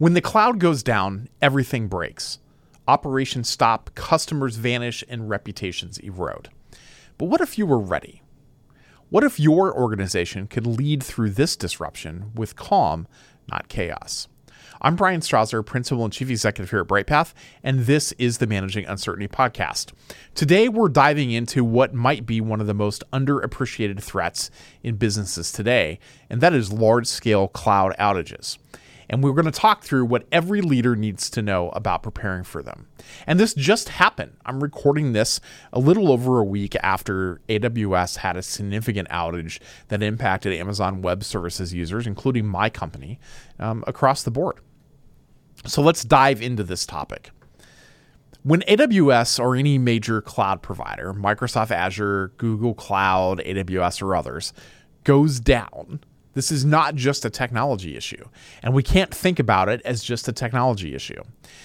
When the cloud goes down, everything breaks. Operations stop, customers vanish, and reputations erode. But what if you were ready? What if your organization could lead through this disruption with calm, not chaos? I'm Brian Strouser, Principal and Chief Executive here at BrightPath, and this is the Managing Uncertainty podcast. Today, we're diving into what might be one of the most underappreciated threats in businesses today, and that is large-scale cloud outages. And we're going to talk through what every leader needs to know about preparing for them. And this just happened. I'm recording this a little over a week after AWS had a significant outage that impacted Amazon Web Services users, including my company, across the board. So let's dive into this topic. When AWS or any major cloud provider, Microsoft Azure, Google Cloud, AWS, or others, goes down, this is not just a technology issue, and we can't think about it as just a technology issue.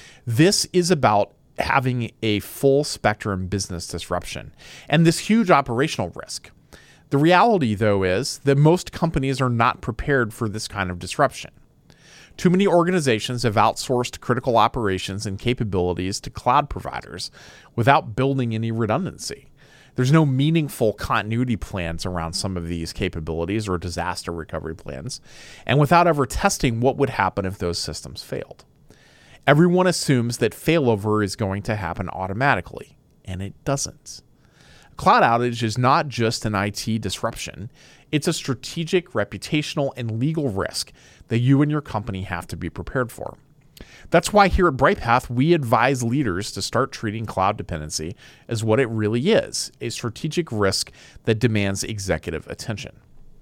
This is about having a full spectrum business disruption and this huge operational risk. The reality, though, is that most companies are not prepared for this kind of disruption. Too many organizations have outsourced critical operations and capabilities to cloud providers without building any redundancy. There's no meaningful continuity plans around some of these capabilities or disaster recovery plans, and without ever testing what would happen if those systems failed. Everyone assumes that failover is going to happen automatically, and it doesn't. A cloud outage is not just an IT disruption, it's a strategic, reputational, and legal risk that you and your company have to be prepared for. That's why here at BrightPath, we advise leaders to start treating cloud dependency as what it really is, a strategic risk that demands executive attention.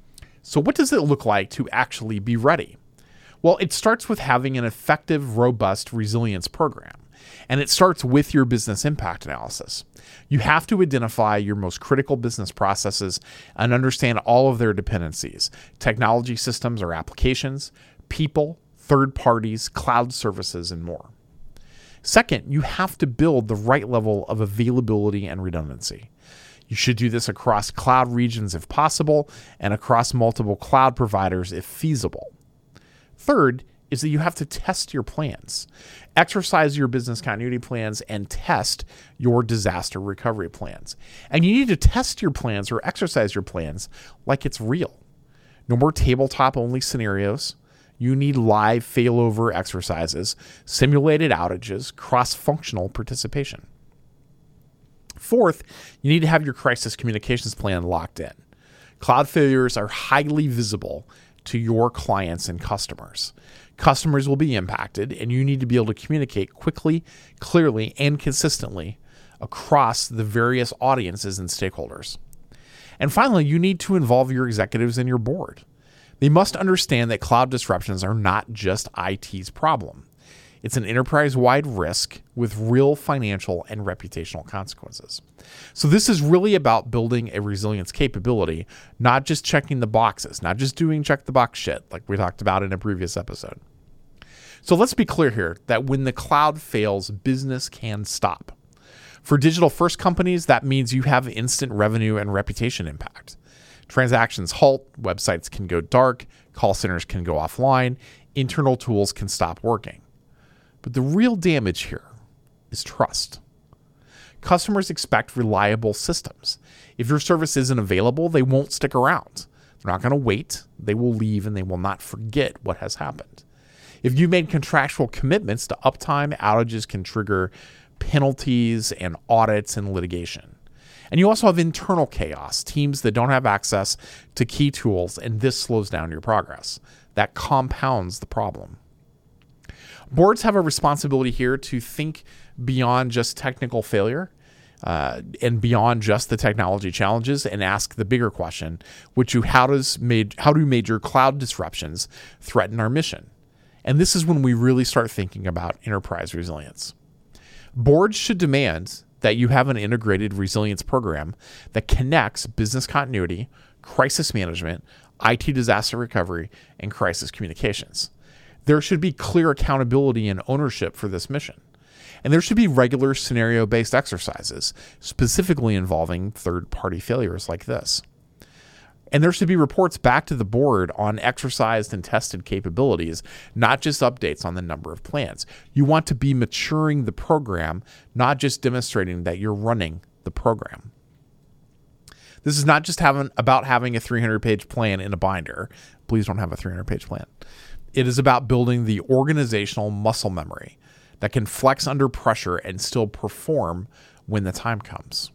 So what does it look like to actually be ready? Well, it starts with having an effective, robust resilience program, and it starts with your business impact analysis. You have to identify your most critical business processes and understand all of their dependencies, technology systems or applications, people, third parties, cloud services, and more. Second, you have to build the right level of availability and redundancy. You should do this across cloud regions if possible and across multiple cloud providers if feasible. Third is that you have to test your plans. Exercise your business continuity plans and test your disaster recovery plans. And you need to test your plans or exercise your plans like it's real. No more tabletop-only scenarios. You need live failover exercises, simulated outages, cross-functional participation. Fourth, you need to have your crisis communications plan locked in. Cloud failures are highly visible to your clients and customers. Customers will be impacted, and you need to be able to communicate quickly, clearly, and consistently across the various audiences and stakeholders. And finally, you need to involve your executives and your board. They must understand that cloud disruptions are not just IT's problem. It's an enterprise-wide risk with real financial and reputational consequences. So this is really about building a resilience capability, not just checking the boxes, not just doing check-the-box shit like we talked about in a previous episode. So let's be clear here that when the cloud fails, business can stop. For digital-first companies, that means you have instant revenue and reputation impact. Transactions halt, websites can go dark, call centers can go offline, internal tools can stop working. But the real damage here is trust. Customers expect reliable systems. If your service isn't available, they won't stick around. They're not going to wait, they will leave, and they will not forget what has happened. If you made contractual commitments to uptime, outages can trigger penalties and audits and litigation. And you also have internal chaos, teams that don't have access to key tools, and this slows down your progress. That compounds the problem. Boards have a responsibility here to think beyond just technical failure and beyond just the technology challenges and ask the bigger question, which is how do major cloud disruptions threaten our mission? And this is when we really start thinking about enterprise resilience. Boards should demand that you have an integrated resilience program that connects business continuity, crisis management, IT disaster recovery, and crisis communications. There should be clear accountability and ownership for this mission. And there should be regular scenario-based exercises, specifically involving third-party failures like this. And there should be reports back to the board on exercised and tested capabilities, not just updates on the number of plans. You want to be maturing the program, not just demonstrating that you're running the program. This is not just about having a 300-page plan in a binder. Please don't have a 300-page plan. It is about building the organizational muscle memory that can flex under pressure and still perform when the time comes.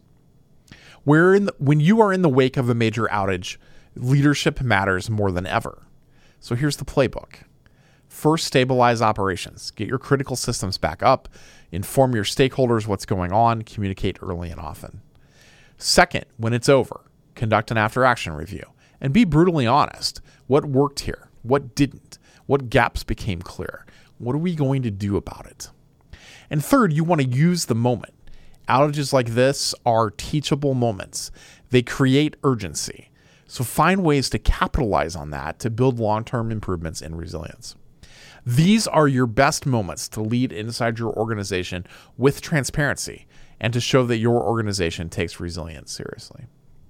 When you are in the wake of a major outage, leadership matters more than ever. So here's the playbook. First, stabilize operations. Get your critical systems back up. Inform your stakeholders what's going on. Communicate early and often. Second, when it's over, conduct an after-action review and be brutally honest. What worked here? What didn't? What gaps became clear? What are we going to do about it? And third, you want to use the moment. Outages like this are teachable moments. They create urgency. So find ways to capitalize on that to build long-term improvements in resilience. These are your best moments to lead inside your organization with transparency and to show that your organization takes resilience seriously.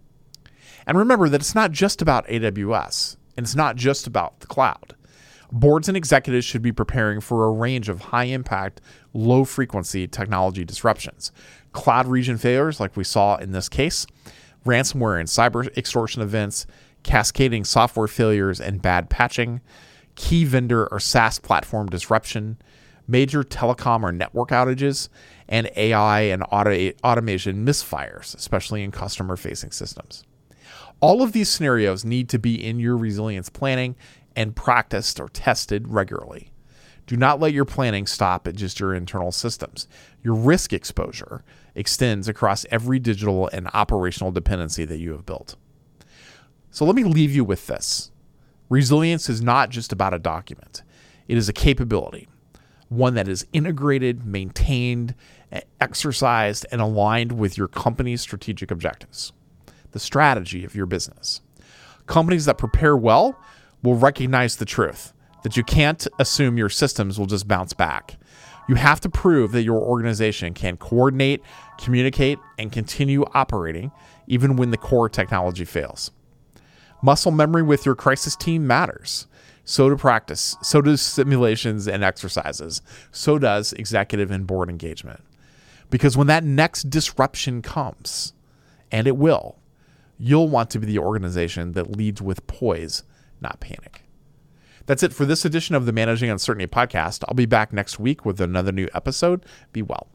And remember that it's not just about AWS, and it's not just about the cloud. Boards and executives should be preparing for a range of high-impact, low-frequency technology disruptions. Cloud region failures, like we saw in this case, ransomware and cyber extortion events, cascading software failures and bad patching, key vendor or SaaS platform disruption, major telecom or network outages, and AI and automation misfires, especially in customer-facing systems. All of these scenarios need to be in your resilience planning and practiced or tested regularly. Do not let your planning stop at just your internal systems. Your risk exposure extends across every digital and operational dependency that you have built. So let me leave you with this. Resilience is not just about a document. It is a capability, one that is integrated, maintained, exercised, and aligned with your company's strategic objectives, the strategy of your business. Companies that prepare well will recognize the truth that you can't assume your systems will just bounce back. You have to prove that your organization can coordinate, communicate, and continue operating even when the core technology fails. Muscle memory with your crisis team matters. So do practice. So do simulations and exercises. So does executive and board engagement. Because when that next disruption comes, and it will, you'll want to be the organization that leads with poise, not panic. That's it for this edition of the Managing Uncertainty podcast. I'll be back next week with another new episode. Be well.